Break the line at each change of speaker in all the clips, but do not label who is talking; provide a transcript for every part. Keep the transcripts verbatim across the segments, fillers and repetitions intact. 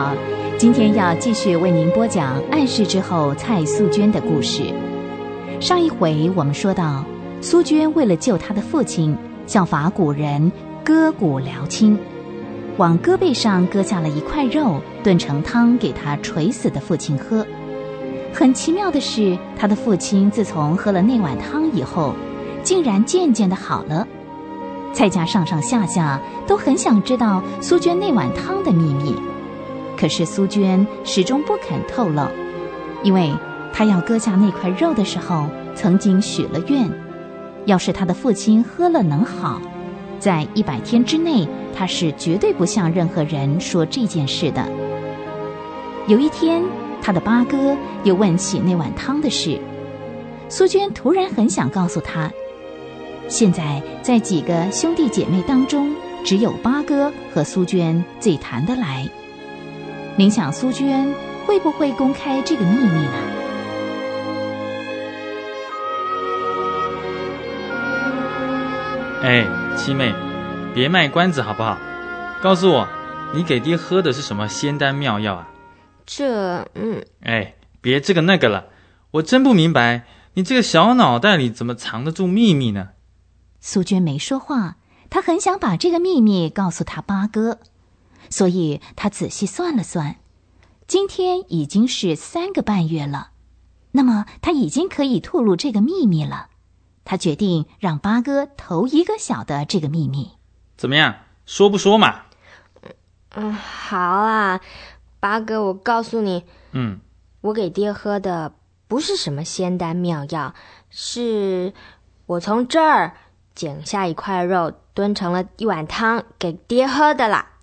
好，今天要继续为您播讲暗室之后蔡素娟的故事。上一回我们说到，苏娟为了救她的父亲，效法古人割骨疗亲，往胳背上割下了一块肉，炖成汤给他垂死的父亲喝。很奇妙的是，他的父亲自从喝了那碗汤以后，竟然渐渐的好了。蔡家上上下下都很想知道苏娟那碗汤的秘密，可是苏娟始终不肯透露，因为她要割下那块肉的时候，曾经许了愿，要是她的父亲喝了能好，在一百天之内，她是绝对不向任何人说这件事的。有一天，她的八哥又问起那碗汤的事，苏娟突然很想告诉他，现在在几个兄弟姐妹当中，只有八哥和苏娟最谈得来。您想苏娟会不会公开这个秘密呢？
哎，七妹，别卖关子好不好？告诉我，你给爹喝的是什么仙丹妙药啊？
这……嗯……
哎，别这个那个了，我真不明白，你这个小脑袋里怎么藏得住秘密呢？
苏娟没说话，她很想把这个秘密告诉她八哥，所以她仔细算了算，今天已经是三个半月了，那么她已经可以吐露这个秘密了。她决定让八哥头一个晓得这个秘密。
怎么样，说不说嘛？
嗯，好啊，八哥，我告诉你，
嗯，
我给爹喝的不是什么仙丹妙药，是我从这儿剪下一块肉，炖成了一碗汤给爹喝的啦。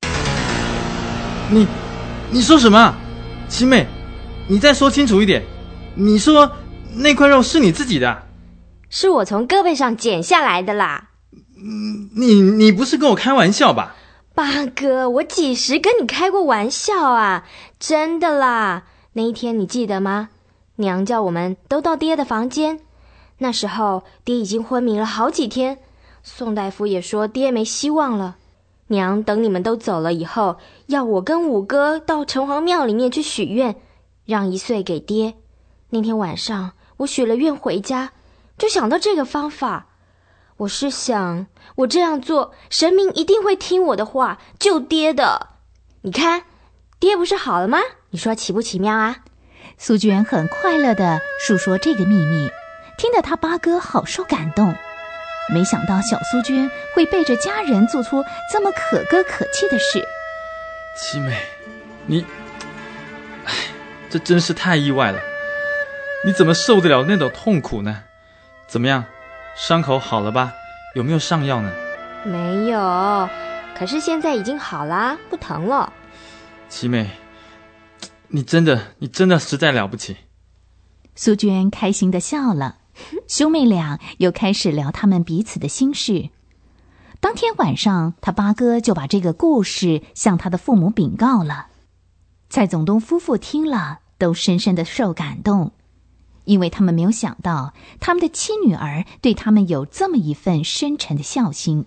你你说什么？七妹，你再说清楚一点，你说那块肉是你自己的？
是我从胳膊上剪下来的啦。
你你不是跟我开玩笑吧？
八哥，我几时跟你开过玩笑啊？真的啦。那一天你记得吗？娘叫我们都到爹的房间，那时候爹已经昏迷了好几天，宋大夫也说爹没希望了。娘等你们都走了以后，要我跟五哥到城隍庙里面去许愿，让一岁给爹。那天晚上我许了愿回家，就想到这个方法。我是想，我这样做，神明一定会听我的话，救爹的。你看，爹不是好了吗？你说奇不奇妙啊？
苏娟很快乐地述说这个秘密，听得他八哥好受感动。没想到小苏娟会背着家人做出这么可歌可泣的事。
七妹，你，哎，这真是太意外了。你怎么受得了那种痛苦呢？怎么样，伤口好了吧？有没有上药呢？
没有，可是现在已经好啦，不疼了。
七妹，你真的，你真的实在了不起。
苏娟开心地笑了，兄妹俩又开始聊他们彼此的心事。当天晚上，他八哥就把这个故事向他的父母禀告了。蔡总东夫妇听了，都深深地受感动，因为他们没有想到他们的妻女儿对他们有这么一份深沉的孝心。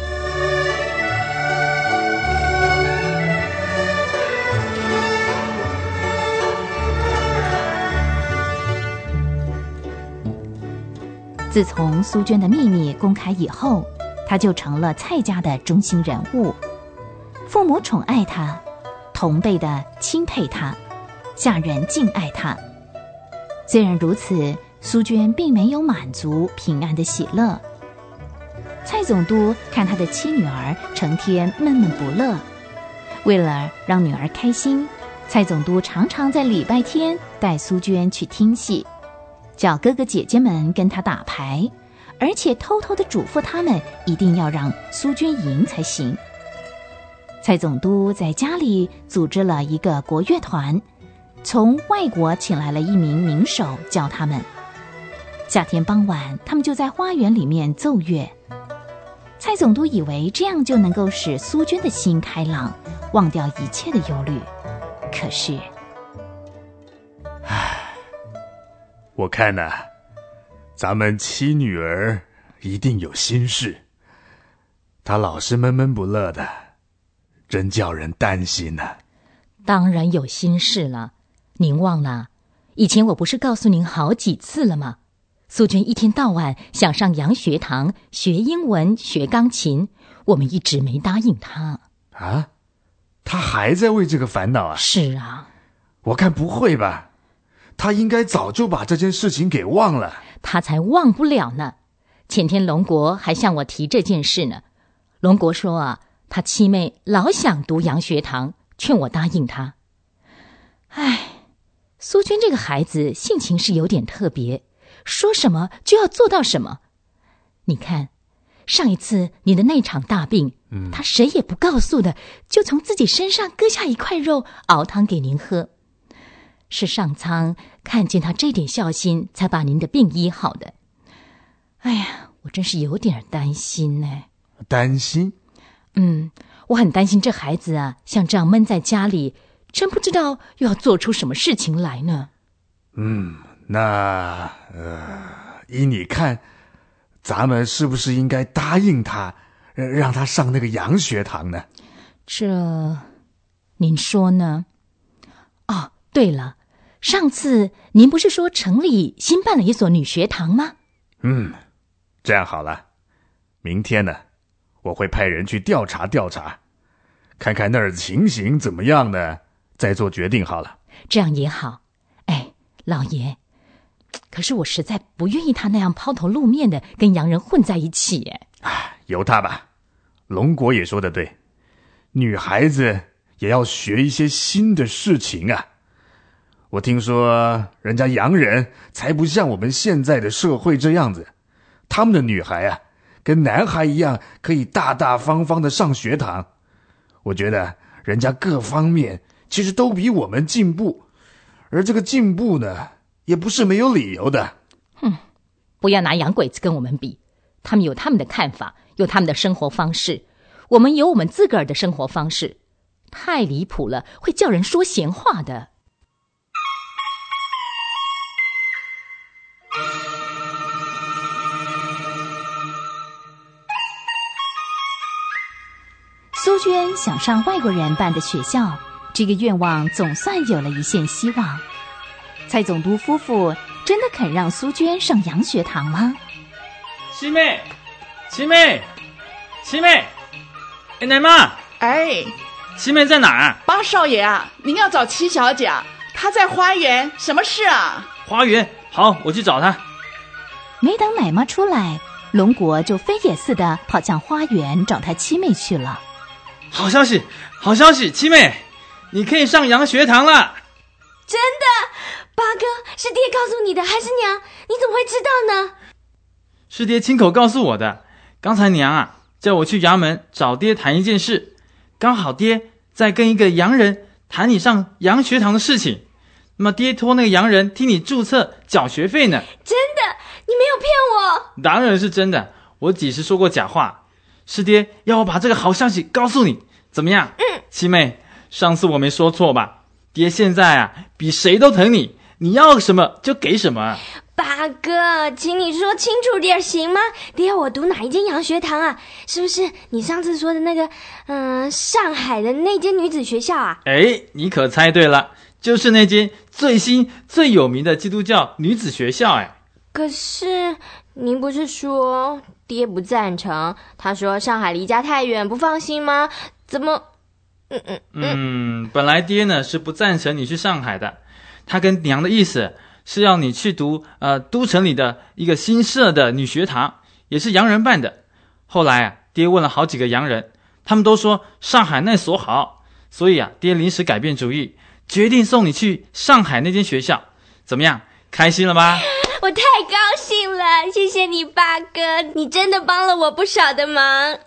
自从苏娟的秘密公开以后，她就成了蔡家的中心人物，父母宠爱她，同辈的钦佩她，下人敬爱她。虽然如此，苏娟并没有满足平安的喜乐。蔡总督看他的妻女儿成天闷闷不乐，为了让女儿开心，蔡总督常常在礼拜天带苏娟去听戏，叫哥哥姐姐们跟他打牌，而且偷偷地嘱咐他们一定要让苏娟赢才行。蔡总督在家里组织了一个国乐团，从外国请来了一名名手教他们。夏天傍晚，他们就在花园里面奏乐。蔡总督以为这样就能够使苏娟的心开朗，忘掉一切的忧虑。可是，
唉，我看呐、啊，咱们七女儿一定有心事，她老是闷闷不乐的，真叫人担心呐、啊。
当然有心事了。您忘了，以前我不是告诉您好几次了吗？苏娟一天到晚想上洋学堂学英文学钢琴，我们一直没答应她。
啊？她还在为这个烦恼啊？
是啊。
我看不会吧，她应该早就把这件事情给忘了。
她才忘不了呢。前天龙国还向我提这件事呢。龙国说啊，他七妹老想读洋学堂，劝我答应他。唉，苏娟这个孩子性情是有点特别，说什么就要做到什么。你看，上一次你的那场大病，嗯，他谁也不告诉的，就从自己身上割下一块肉熬汤给您喝。是上苍看见他这点孝心，才把您的病医好的。哎呀，我真是有点担心呢。
担心？
嗯，我很担心这孩子啊，像这样闷在家里，真不知道又要做出什么事情来呢。
嗯，那呃，依你看，咱们是不是应该答应他，让他上那个洋学堂呢？
这，您说呢？哦，对了，上次您不是说城里新办了一所女学堂吗？
嗯，这样好了，明天呢，我会派人去调查调查，看看那儿的情形怎么样呢，再做决定好了。
这样也好。哎，老爷，可是我实在不愿意他那样抛头露面的跟洋人混在一起。
哎，由他吧。龙国也说得对，女孩子也要学一些新的事情啊。我听说人家洋人才不像我们现在的社会这样子，他们的女孩啊，跟男孩一样可以大大方方的上学堂。我觉得人家各方面其实都比我们进步，而这个进步呢，也不是没有理由的。
哼，不要拿洋鬼子跟我们比，他们有他们的看法，有他们的生活方式，我们有我们自个儿的生活方式，太离谱了，会叫人说闲话的。苏娟想上外国人办的学校，这个愿望总算有了一线希望。蔡总督夫妇真的肯让苏娟上洋学堂吗？
七妹，七妹，七妹，哎，奶妈，
哎，
七妹在哪儿？
八少爷啊，您要找七小姐，她在花园，什么事啊？
花园，好，我去找她。
没等奶妈出来，龙国就飞也似的跑向花园找他七妹去了。
好消息，好消息，七妹，你可以上洋学堂了。
真的？八哥，是爹告诉你的还是娘？你怎么会知道呢？
是爹亲口告诉我的。刚才娘啊叫我去衙门找爹谈一件事，刚好爹在跟一个洋人谈你上洋学堂的事情，那么爹托那个洋人替你注册缴学费呢。
真的？你没有骗我？
当然是真的，我几时说过假话？是爹要我把这个好消息告诉你，怎么样？
嗯，
七妹，上次我没说错吧？爹现在啊比谁都疼你，你要什么就给什么。
八哥，请你说清楚点行吗？爹要我读哪一间洋学堂啊？是不是你上次说的那个嗯、呃，上海的那间女子学校啊？
哎，你可猜对了，就是那间最新最有名的基督教女子学校。哎，
可是您不是说爹不赞成，他说上海离家太远不放心吗？怎么嗯嗯
嗯嗯，本来爹呢是不赞成你去上海的，他跟娘的意思是要你去读呃都城里的一个新设的女学堂，也是洋人办的。后来啊，爹问了好几个洋人，他们都说上海那所好，所以啊，爹临时改变主意，决定送你去上海那间学校。怎么样，开心了吧？
我太高兴了，谢谢你八哥，你真的帮了我不少的忙。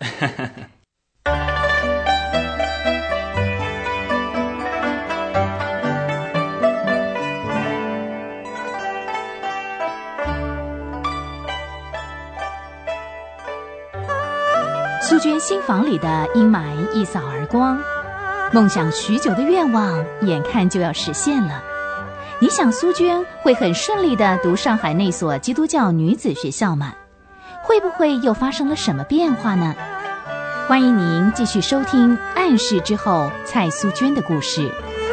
苏娟心房里的阴霾一扫而光，梦想许久的愿望眼看就要实现了。你想苏娟会很顺利地读上海那所基督教女子学校吗？会不会又发生了什么变化呢？欢迎您继续收听《暗示之后》蔡苏娟的故事。